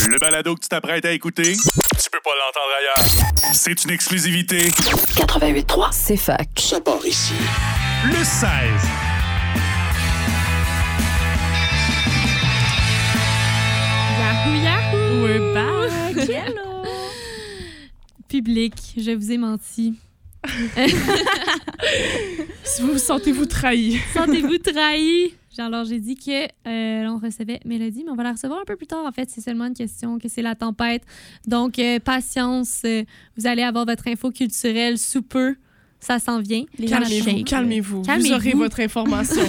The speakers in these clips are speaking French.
Le balado que tu t'apprêtes à écouter, tu peux pas l'entendre ailleurs. C'est une exclusivité. 88.3, c'est fac. Ça part ici. Le 16. Yahoo, yahoo! We're back! Hello! Public, je vous ai menti. Si vous sentez-vous trahi. Sentez-vous trahi? Alors, j'ai dit que on recevait Mélodie, mais on va la recevoir un peu plus tard. En fait, c'est seulement une question, que c'est la tempête. Donc, patience. Vous allez avoir votre info culturelle sous peu. Ça s'en vient. Calmez-vous. Vous aurez votre information.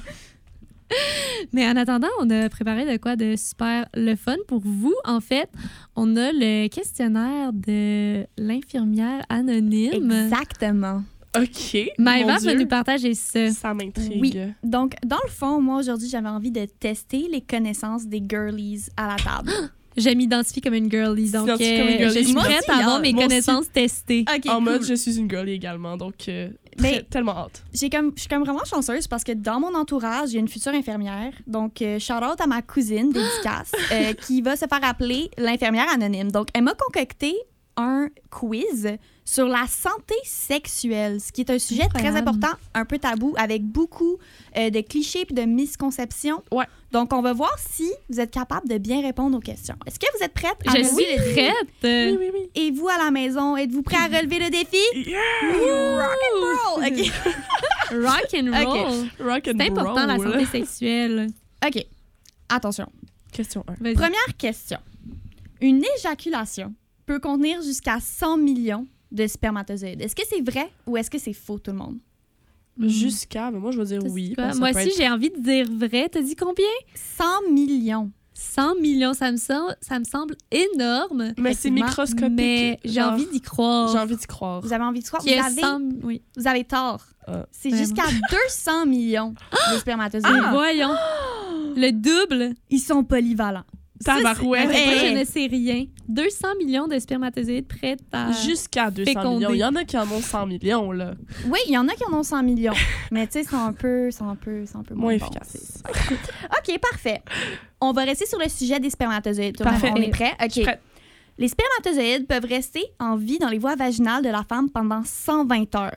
Mais en attendant, on a préparé de quoi de super le fun pour vous. En fait, on a le questionnaire de l'infirmière anonyme. Exactement. OK. Maëva va nous partager ça. Ça m'intrigue. Oui. Donc, dans le fond, moi, aujourd'hui, j'avais envie de tester les connaissances des girlies à la table. Je m'identifie comme une girlie. Donc, comme une girlie. je suis Moi prête aussi, à avoir hein. mes Moi connaissances testées. OK, En mode, cool. je suis une girlie également, donc Mais- tellement hâte. Je suis comme vraiment chanceuse parce que dans mon entourage, il y a une future infirmière. Donc, shout-out à ma cousine, dédicace, qui va se faire appeler l'infirmière anonyme. Donc, elle m'a concocté un quiz sur la santé sexuelle, ce qui est un sujet très Incroyable. important, un peu tabou, avec beaucoup de clichés et de misconceptions. Ouais. Donc, on va voir si vous êtes capable de bien répondre aux questions. Est-ce que vous êtes prête à Je relever suis le défi? prête. Oui. Et vous, à la maison, êtes-vous prêts à relever le défi? Yeah! Rock and roll! OK. Rock and roll. Rock and C'est important, la roll. santé sexuelle. OK. Attention. Question 1. Vas-y. Première question. Une éjaculation peut contenir jusqu'à 100 millions de spermatozoïdes. Est-ce que c'est vrai ou est-ce que c'est faux, tout le monde? Jusqu'à, mais moi, je vais dire Ça, oui. c'est quoi? parce que Moi ça peut aussi, être- j'ai envie de dire vrai. T'as dit combien? 100 millions. 100 millions, ça me semble énorme. Mais c'est Effectivement, microscopique. Mais j'ai genre, envie d'y croire. J'ai envie d'y croire. Vous avez envie de croire? Qu'il y a Vous 100... Oui. avez tort. C'est Vraiment? jusqu'à 200 millions de spermatozoïdes. Mais voyons. Le double. Ils sont polyvalents. Tabarouette. Moi, Hey. je ne sais rien. 200 millions de spermatozoïdes prêts à... Jusqu'à 200 fécondé. millions. Il y en a qui en ont 100 millions, là. Oui, il y en a qui en ont 100 millions. Mais tu sais, sont un peu Moins bons. efficaces. OK, parfait. On va rester sur le sujet des spermatozoïdes. Parfait. On est prêt? Je suis OK. prête. Les spermatozoïdes peuvent rester en vie dans les voies vaginales de la femme pendant 120 heures.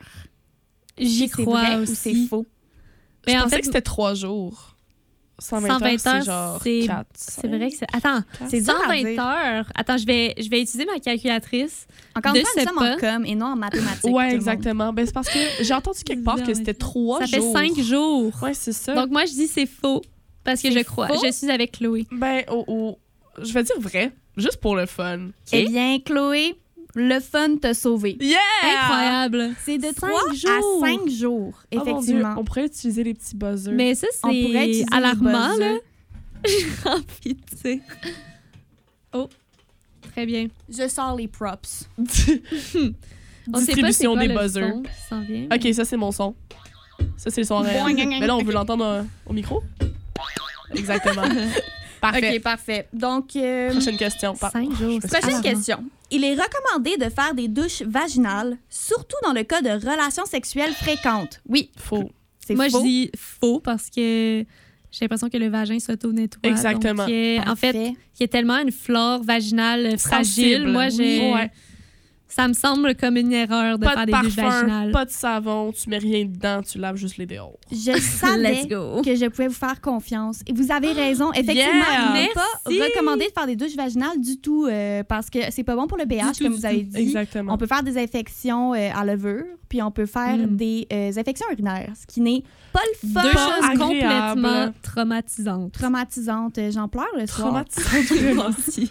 J'y C'est crois vrai aussi. ou c'est faux? Mais Je en pensais fait, que c'était 3 jours. 120 120 heures, c'est heures, genre c'est- 4. c'est vrai que c'est... Attends, C'est dur à 120 dire. heures. Attends, je vais utiliser ma calculatrice. Encore de une fois, nous ce sommes en pas. com et non en mathématiques. tout le Ouais, monde. exactement. Ben, c'est parce que j'ai entendu quelque part que c'était 3 Ça jours. fait 5 jours. Ouais, c'est ça. Donc moi, je dis c'est faux. Parce que C'est je crois. faux? Je suis avec Chloé. Ben, je vais dire vrai. Juste pour le fun. Eh bien, Chloé, le fun t'a sauvé. Yeah! Incroyable. C'est de 5 3 à jours. 5 jours, Oh mon Dieu, effectivement. on pourrait utiliser les petits buzzers. Mais ça, On pourrait c'est utiliser alarmant, les là. buzzers. J'ai envie de dire. Oh, très bien. Je sors les props. On sait pas c'est Distribution quoi des le buzzers. son qui s'en vient. OK, ça, c'est mon son. Ça, c'est le son réel. Mais là, on veut l'entendre au micro? Exactement. Parfait. OK, parfait. Donc, Prochaine question. 5 jours. c'est prochaine alarmant. question. Il est recommandé de faire des douches vaginales, surtout dans le cas de relations sexuelles fréquentes. Oui, Faux. c'est Moi, faux. je dis faux parce que j'ai l'impression que le vagin s'auto-nettoie. Exactement. Donc, en fait, Parfait. il y a tellement une flore vaginale fragile. Sensible. Moi, j'ai... Ouais. Ça me semble comme une erreur de Pas faire de des douches parfum, vaginales. pas de savon, tu mets rien dedans, tu laves juste les dehors. Je savais Let's go. que je pouvais vous faire confiance. Et vous avez raison. Effectivement, Yeah! il n'est pas Merci! recommandé de faire des douches vaginales du tout parce que c'est pas bon pour le BH, Du tout, comme du vous avez tout. dit. Exactement. On peut faire des infections à levure, puis on peut faire des infections urinaires, ce qui n'est pas le fun. Deux choses agréable. complètement traumatisantes. Traumatisantes. J'en pleure le soir. Traumatisant, vraiment.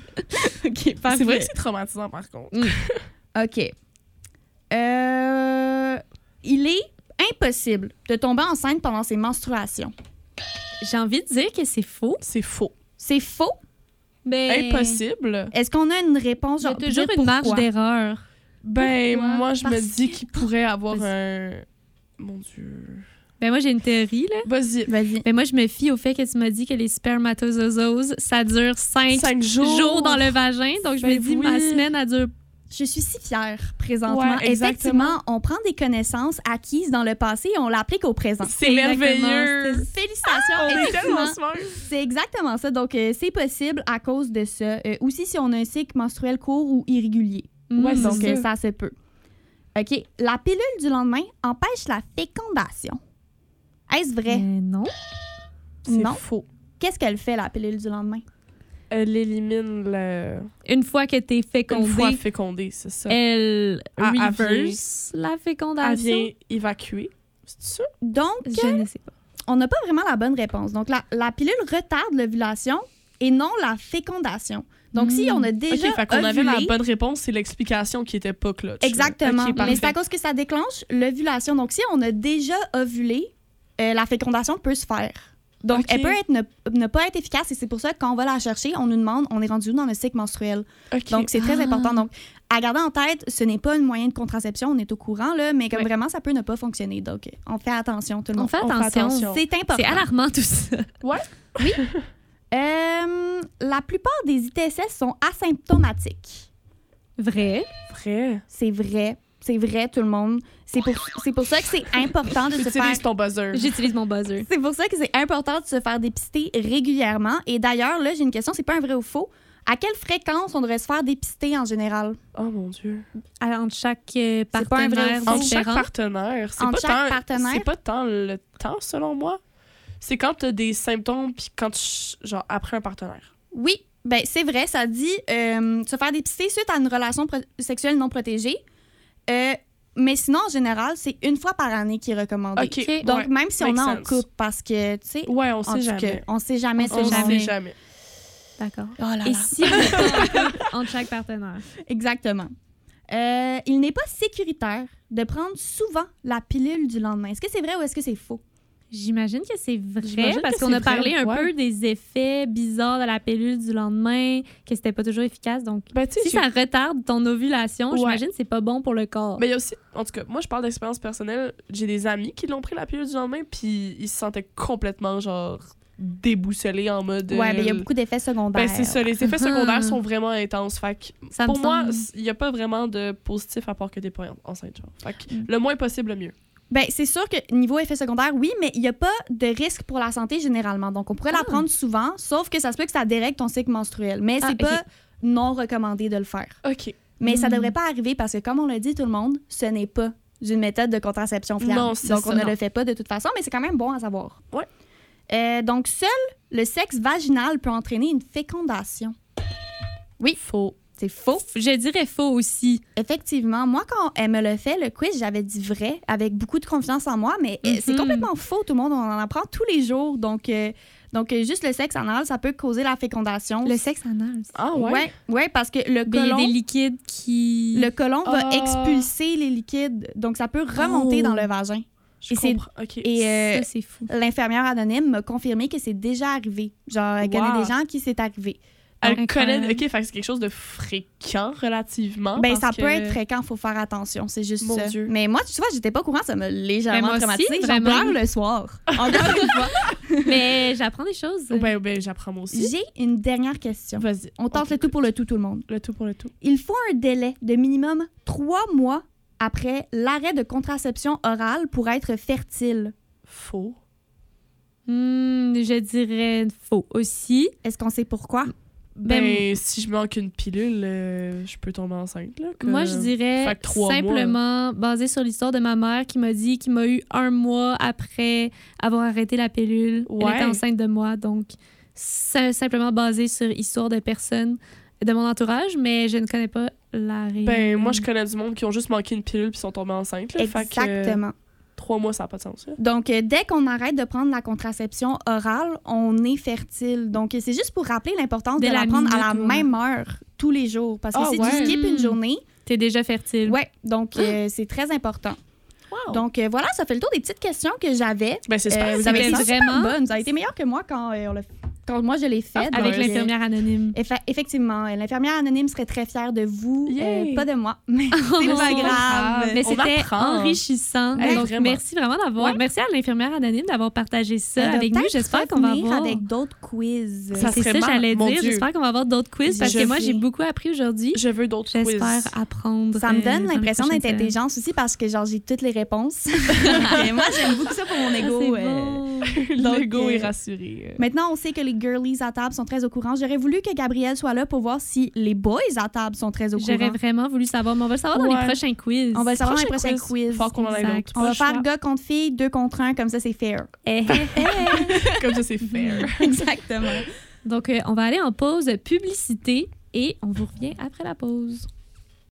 OK, parfait. C'est vrai que c'est traumatisant, par contre. OK. Il est impossible de tomber enceinte pendant ses menstruations. J'ai envie de dire que c'est faux. C'est faux. C'est faux? Mais Ben, Impossible. Est-ce qu'on a une réponse? il y a genre, toujours dire une marge pourquoi? d'erreur. Ben, Pourquoi? moi, je Parce me dis que- qu'il pourrait avoir Vas-y. un... Mon Dieu. Ben moi, j'ai une théorie, là. Vas-y. Vas-y. Ben moi, je me fie au fait que tu m'as dit que les spermatozooses, ça dure 5 5 jours. jours dans le vagin. Donc, je Ben me dis, ma oui. semaine, elle dure Je suis si fière présentement. Ouais, exactement. Effectivement, on prend des connaissances acquises dans le passé et on l'applique au présent. C'est merveilleux. Félicitations. On est effectivement. tellement smart. C'est exactement ça. Donc, c'est possible à cause de ça. Aussi, si on a un cycle menstruel court ou irrégulier. Ouais, c'est Donc, ça. ça se peut. OK. La pilule du lendemain empêche la fécondation. Est-ce vrai? Non. C'est Non. faux. Qu'est-ce qu'elle fait, la pilule du lendemain? Elle élimine Une fois que t'es fécondée, une fois fécondée, c'est ça. elle Elle reverse la Elle fécondation. vient évacuer. C'est ça? Donc, Je ne sais pas. on n'a pas vraiment la bonne réponse. Donc, la pilule retarde l'ovulation et non la fécondation. Donc, si on a déjà OK, fait qu'on avait la ovulé- bonne réponse, c'est l'explication qui était pas clutch. là. Exactement. OK, Mais c'est parfait. à cause que ça déclenche l'ovulation. Donc, si on a déjà ovulé, la fécondation peut se faire. Donc, OK. elle peut être ne pas être efficace et c'est pour ça que quand on va la chercher, on nous demande, on est rendu où dans le cycle menstruel. OK. Donc, c'est très important. Donc, à garder en tête, ce n'est pas un moyen de contraception, on est au courant, là, mais comme Ouais. vraiment, ça peut ne pas fonctionner. Donc, on fait attention, tout le On monde. fait On fait attention. attention. C'est important. C'est alarmant tout ça. La plupart des ITSS sont asymptomatiques. Vrai. Vrai. C'est vrai. C'est vrai, tout le monde. C'est pour ça que c'est important de se faire... Utilise ton buzzer. J'utilise mon buzzer. C'est pour ça que c'est important de se faire dépister régulièrement. Et d'ailleurs, là, j'ai une question, c'est pas un vrai ou faux. À quelle fréquence on devrait se faire dépister en général? Oh mon Dieu. Entre chaque pas un vrai partenaire faux. Entre chaque différent. partenaire, c'est Entre pas chaque tant partenaire? c'est pas tant le temps selon moi. C'est quand t'as des symptômes puis quand genre après un partenaire. Oui, ben c'est vrai, ça dit se faire dépister suite à une relation sexuelle non protégée. Mais sinon, en général, c'est une fois par année qui est recommandé. OK. Donc, ouais, même si on est makes en sense. couple, parce que, tu sais, Ouais, on en sait tout cas, jamais. on sait jamais, On c'est sait jamais. jamais. D'accord. Oh là Et là. si on est pas en couple entre chaque partenaire? Exactement. Il n'est pas sécuritaire de prendre souvent la pilule du lendemain. Est-ce que c'est vrai ou est-ce que c'est faux? J'imagine que c'est vrai J'imagine parce que qu'on c'est a parlé vrai, un ouais. peu des effets bizarres de la pilule du lendemain, que c'était pas toujours efficace. Donc, Ben, tu sais, si ça retarde ton ovulation, Ouais. j'imagine que c'est pas bon pour le corps. Mais il y a aussi, en tout cas, moi je parle d'expérience personnelle, j'ai des amis qui l'ont pris la pilule du lendemain puis ils se sentaient complètement genre déboussolés en mode Ouais, mais il y a beaucoup d'effets secondaires. ben c'est ça, les effets secondaires sont vraiment intenses. Fait que Ça pour me moi, semble. il n'y a pas vraiment de positif à part que t'es pas enceinte. Genre. Fait que le moins possible, le mieux. Ben, c'est sûr que niveau effets secondaires, oui, mais il n'y a pas de risque pour la santé généralement. Donc, on pourrait la prendre souvent, sauf que ça se peut que ça dérègle ton cycle menstruel. Mais c'est ok. pas non recommandé de le faire. OK. Mais ça devrait pas arriver parce que, comme on l'a dit tout le monde, ce n'est pas une méthode de contraception fiable. Non, c'est donc, ça, on ne non. le fait pas de toute façon, mais c'est quand même bon à savoir. Ouais. Donc, seul le sexe vaginal peut entraîner une fécondation. Oui, Faux. c'est faux. Je dirais faux aussi. Effectivement, moi, quand elle me l'a fait, le quiz, j'avais dit vrai, avec beaucoup de confiance en moi, mais c'est complètement faux. Tout le monde, on en apprend tous les jours. Donc, juste le sexe anal, ça peut causer la fécondation. Le sexe anal. Ah ouais? Ouais, parce que le Il y a côlon, des liquides qui... le côlon va Ah. expulser les liquides. Donc, ça peut remonter Oh. dans le vagin. Je Et c'est- comprends. OK. Et Ça, c'est fou. l'infirmière anonyme m'a confirmé que c'est déjà arrivé. Genre, elle connaît Wow. des gens qui c'est arrivé. Elle Incroyable. connaît. OK, fait que c'est quelque chose de fréquent relativement. Ben, parce ça que- peut être fréquent, il faut faire attention. C'est juste Mon ça. Dieu. Mais moi, tu vois, j'étais pas au courant, ça m'a Ben, légèrement moi aussi, traumatisée. J'en vraiment. pleure le soir. Encore une fois. Mais j'apprends des choses. Ben, j'apprends moi aussi. J'ai une dernière question. Vas-y. On tente le tout pour le tout le monde. Le tout pour le tout. Il faut un délai de minimum 3 mois après l'arrêt de contraception orale pour être fertile. Faux. Je dirais faux aussi. Est-ce qu'on sait pourquoi? Ben, si je manque une pilule, je peux tomber enceinte. Là, comme- Moi, je dirais Fait que 3 simplement basé sur l'histoire de ma mère qui m'a dit qu'il m'a eu 1 mois après avoir arrêté la pilule. Ouais. Elle était enceinte de moi, donc c'est simplement basé sur l'histoire de personnes de mon entourage, mais je ne connais pas la réelle. Ben, moi, je connais du monde qui ont juste manqué une pilule puis sont tombés enceintes. Là, fait que, Exactement. 3 mois, ça n'a pas de sens. Là. Donc, dès qu'on arrête de prendre la contraception orale, on est fertile. Donc, c'est juste pour rappeler l'importance Dès de la la prendre à la minute, même heure tous les jours. Parce que Ah, si ouais. tu skippes une journée, T'es déjà fertile. ouais, donc c'est très important. Wow. Donc, voilà, ça fait le tour des petites questions que j'avais. Ben, c'est super. Vous avez été c'était super vraiment- bonne. Vous avez été meilleure que moi quand on l'a quand moi je l'ai fait. Avec donc, l'infirmière anonyme. Effectivement, l'infirmière anonyme serait très fière de vous, Yay! pas de moi, mais c'est pas grave. Mais On c'était apprend. enrichissant. Hey, Donc, vraiment. merci vraiment d'avoir. Ouais. Merci à l'infirmière anonyme d'avoir partagé ça Elle va avec nous. peut-être J'espère qu'on va revenir avoir. avec d'autres quiz. Ça C'est serait ça, j'allais mon dire. Dieu. J'espère qu'on va avoir d'autres quiz parce Je que moi, sais. j'ai beaucoup appris aujourd'hui. Je veux d'autres quiz. J'espère apprendre. Ça me dans donne les l'impression prochaines d'être semaines. intelligence aussi parce que genre j'ai toutes les réponses. Et moi j'aime beaucoup ça pour mon Ah, ego. c'est bon. Donc, L'ego est rassuré. Maintenant, on sait que les girlies à table sont très au courant. J'aurais voulu que Gabrielle soit là pour voir si les boys à table sont très au courant. J'aurais vraiment voulu savoir, mais on va le savoir dans Ouais. les prochains quiz. On va le savoir dans les prochains quiz. Faut qu'on en ait Exact. d'autres. On va Pas faire le choix. gars contre filles, 2 contre 1, comme ça c'est fair. Comme ça, c'est fair. Exactement. Donc, on va aller en pause publicité et on vous revient après la pause.